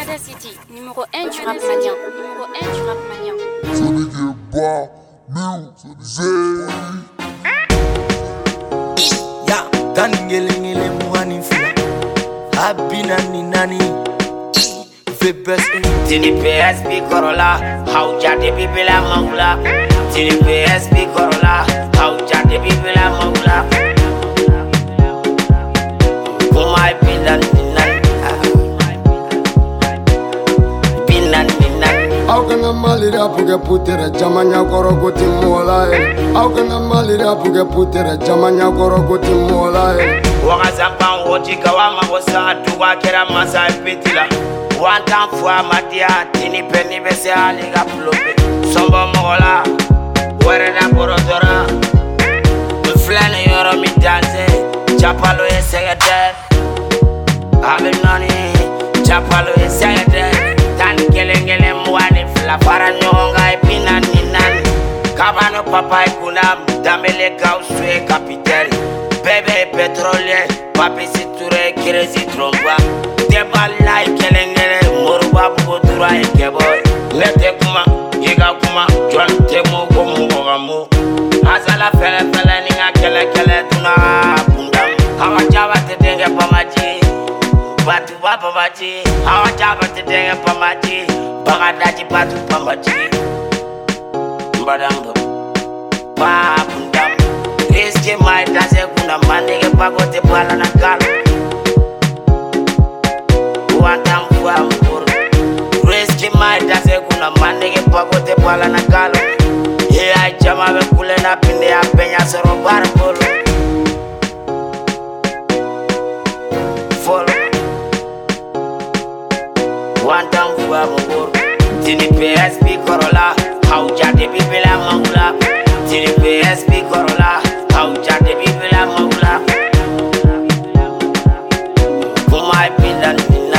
Gaza City, numéro 1 du rap malien. Numéro 1 du rap malien. Ya, tangelengele muhani fula. Abina ni nani. Febes Tini PSP Corolla, how jade bibila maula. Tini PSP Corolla, how jade bibila maula. Kumai bilan ninan, bilan ninan. How can a malira puge putere jamanya koro goti mola How can a malira puge putere jamanya koro goti mola Waka zampan woti kawama wosa tuwa kera masa ipitila. One time for Matia, Tini Penny Bese Aliga Plupe, Sombo Mola, where the Borodora, the Flan Euro mi dance, Chapalo is Sagade, Abenoni, Chapalo is Sagade, Tan Kelengele Mwani, Flapara Nyonga, Pinan Ninan, Cabano Papa Kunam, Damele Gauswe Capital, Bebe Petrole, Papi Siture, Kiresi Tromba, Debala Kelengele, Moruba Putura, Keboy, Lete Kuma, Giga Kuma, John Temo, Gomu, Azala Fela, Ninga Kele, Tuna, Pundam, Hawajava Tenga Pamaji, Batu Papaji, Hawajava Tenga Pamaji, Bagadaji Batu Pamaji, Badam, Papundam, Risky my Dazekuna, Manega Pagote Palana Galo. One time for Amur, Risky my Dazekuna, Manega Pagote Palana Galo. Here I jam up cooling up in the Peñas or Barpolo. Follow one time for Amur, Tini PSP Corolla, how Jade Bibila Maula, Tini PSP Corolla, how Jade Bibila Maula. Kumai Pilan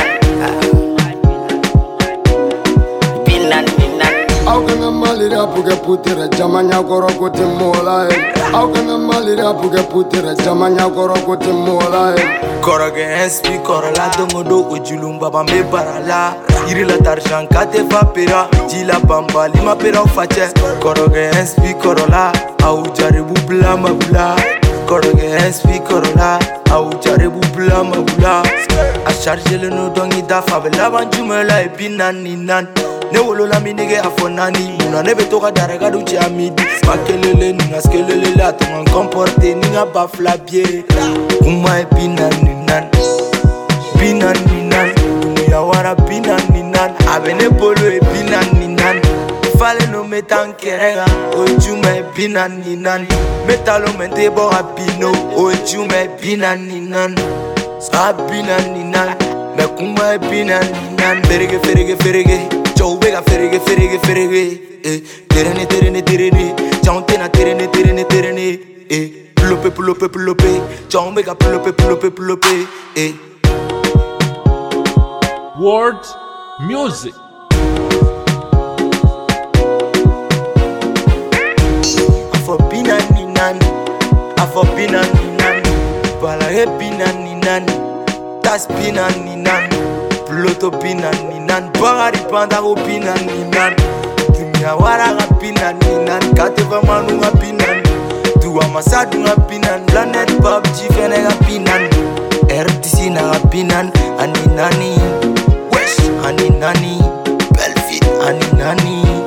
Ninan. How can a malira puge putere jamanya koro goti mola How can a malira puge putere jamanya koro goti mola Koroge SP Corolla Dongodo Ujulumba Bambe Barala Irila Tarjan Kate Vapera Jila Bamba Lima Pera Fache Koroge SP Corolla Au Jaribu Blama Bula Koroge SP Corolla Au Jaribu Blama Bula A charge le no dongi da favela Banjumela Epinan Ninan Ne wolo la minege afonani Muna nebe toka daraga duche amidi Makelele ninga skelele la Tongan komporte ninga bafla bie Kuma e pinan ninan Pinan ninan Dunia wara pinan ninan Abene polo e pinan ninan Fale no metan kerega Ojume e pinan ninan Metalo mente bo apino Ojume e pinan ninan Pinan ninan Me kuma e pinan ninan Ferege Chowega ferege Terene Chantena terene Pulope Chowega pulope World Music. Afo pinan ninan Bala he pinan ninan Tas pinan ninan Pluto pinan ninan Bagari pandaro pinan ninan Dunia waraga pinan ninan Kateva manu nga pinan Tua masadu nga pinan Planet PUBG fene nga pinan RTC na nga pinan Ani nani Wesh ani nani Belfit ani nani